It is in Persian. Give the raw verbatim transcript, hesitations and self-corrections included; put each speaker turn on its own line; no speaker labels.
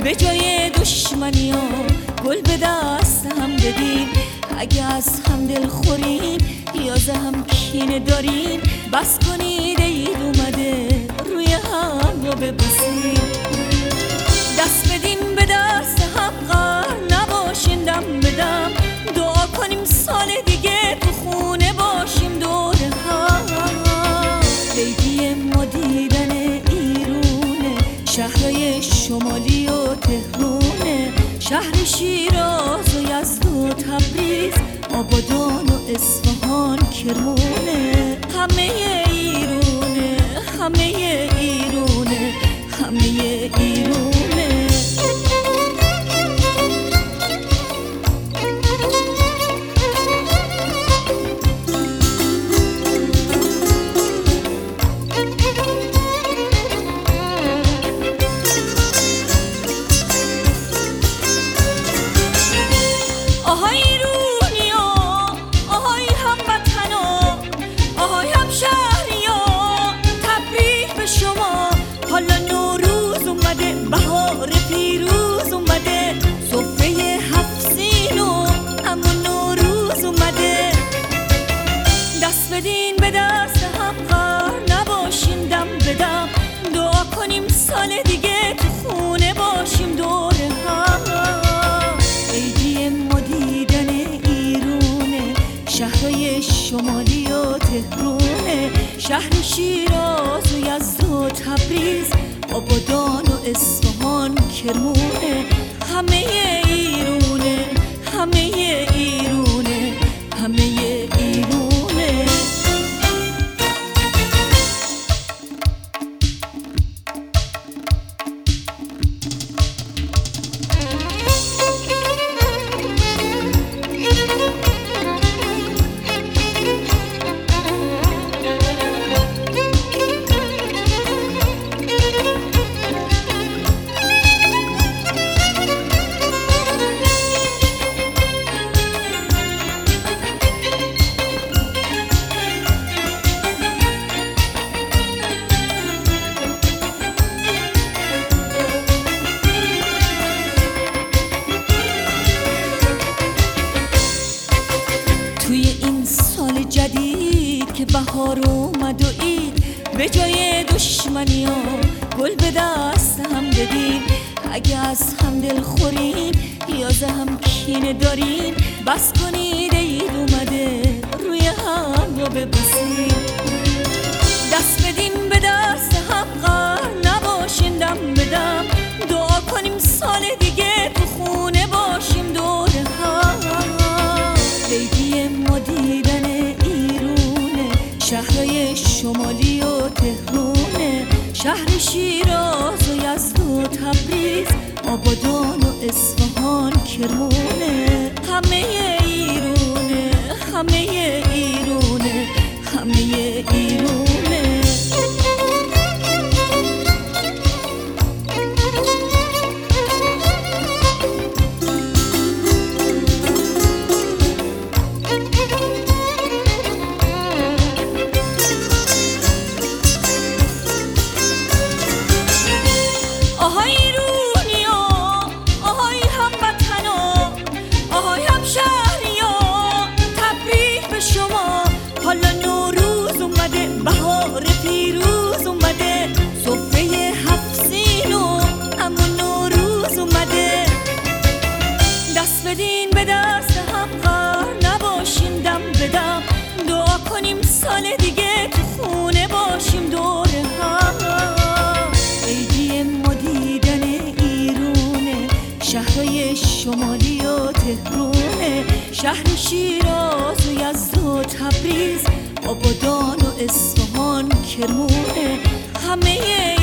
به جای دشمنی ها گل به دست هم بدیم. اگه از هم دل خوریم یا ز هم کینه داریم، بس کنید عید اومده روی هم رو ببوسیم. دست بدین به دست هم قهر نباشین دم بدم، دعا کنیم سال دیگه تو خونه باشیم دور هم. عیدی ما دیدن ایرونه، شهرهای شمالی و تهرونه، شهر شیراز و یزد و تبریز، آبادان و اصفهان کرمونه. همه ایرونه، همه ایرونه، همه ایرونه. آهای ایرونیا، آهای هموطنا، آهای همشهریا، تبریک به شما. حالا نوروز اومده، بهار پیروز اومده، سفره هفت سینو اما نوروز اومده. دست بدین به دست هم قهر نباشین دم بدم، دعا کنیم سال دیگه تو خونه باشیم دور هم. عیدی ما دیدن ایرونه، شهرهای شمالی و تهرونه، شهر شیراز و یزد و تبریز، آبادان و اصفهان کرمونه. همه ایرونه، همه ایرونه، همه ایرونه. توی این سال جدید که بهار اومد و عید، به جای دشمنی ها گل به دست هم بدیم. اگه از هم دل خوریم یا ز هم کینه داریم، بس کنید عید اومده روی هم رو ببوسیم. دست بدیم به دست هم قهر نباشین دم بدم، دعا کنیم سال دیگه تو خونه باشیم دور هم. عیدی ما دیدن ایرونه، شهرهای شمالی و تهرونه، شهر شیراز و یزد و تبریز، آبادان و اصفهان کرمونه. همه ایرونه، همه ایرونه، همه ایرونه. آهای ایرونیا، آهای هموطنا، آهای همشهریا، تبریک به شما. حالا نوروز اومده، بهار پیروز اومده، سفره هفت سینو اما نوروز اومده. دست بدین به دست هم قهر نباشین دم بدم، دعا کنیم سال دیگه تو خونه باشیم دور هم. عیدی ما دیدن ایرونه، شهرهای شمالی و تهرونه، شهر شیراز و یزد و تبریز، آبادان و اصفهان کرمونه. همه